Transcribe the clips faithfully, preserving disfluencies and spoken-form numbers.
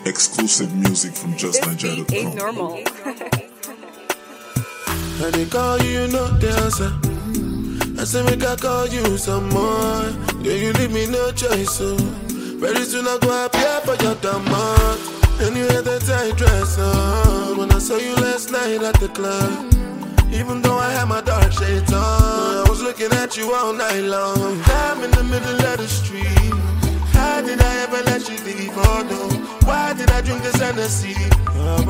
Exclusive music from just nigeria dot com. This beat ain't normal. I dey call you, you know the answer. I say make I call you some more. Yeah, you leave me no choice, so very soon I go appear for your demand. And you had that tight dress on when I saw you last night at the club. Even though I had my dark shades on, I was looking at you all night long. I'm in the middle of the street. How did I ever let you leave? Oh no, why did I drink this Hennessy? And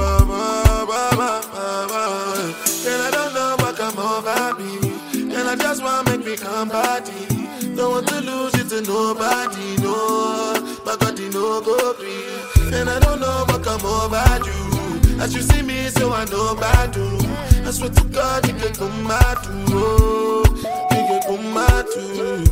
I don't know what come over me, and I just want to make me come body. Don't want to lose it to nobody, no. My body no go free, and I don't know what come over you. As you see me, so I know bad do. I swear to God, you can come mad too, oh, you can come mad too.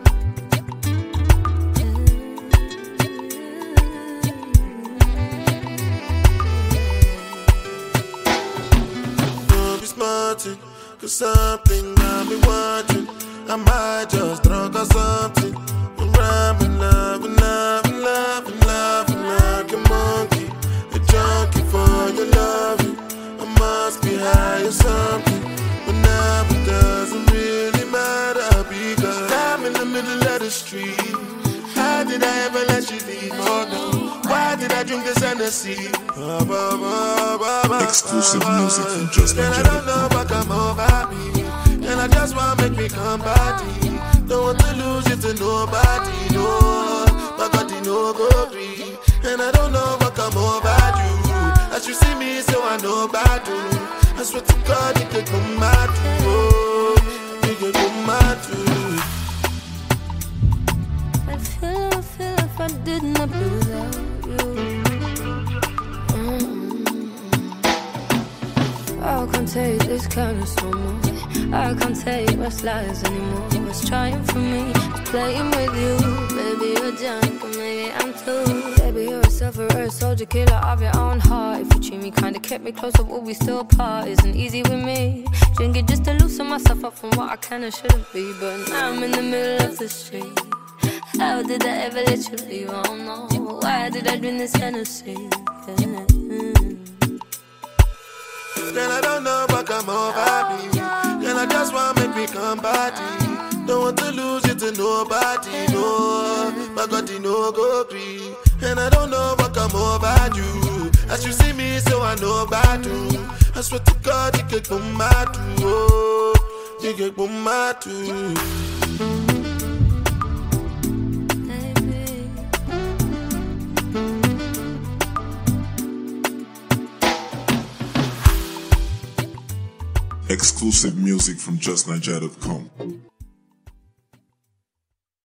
Cause something got me watching. I might just drunk or something. I'm rapping, loving, loving, loving, loving like a monkey. A junkie for your loving. I must be high or something. But now it doesn't really matter because I'm in the middle of the street. How did I ever let you leave? Oh no, why did I drink this Hennessy? Exclusive music from just and I don't know what come over me, and I just want to make me come body. Don't want to lose it to nobody, no. My body no go free, and I don't know what come over you. As you see me, so I know bad do. I swear to God, you can come mad too, oh, you can come mad too. I feel, I feel if I did not be without you. I can't take this kindness no more. I can't take what's lies anymore. What's trying for me, it's playing with you. Baby, you're junk, and maybe I'm too. Baby, you're a sufferer, soldier, killer of your own heart. If you treat me kinda, kept me close up, will we still apart? Isn't easy with me. Drink it just to loosen myself up from what I can and shouldn't be. But now I'm in the middle of the street. How did I ever let you leave? I don't know. Why did I drink this Hennessy? Yeah. And I don't know what come over me, and I just want to make me come body. Don't want to lose it to nobody, no. My body no go free, and I don't know what come over you. As you see me, so I know bad do. I swear to God, you can come mad too, oh, you can come mad too. Exclusive music from just nigeria dot com.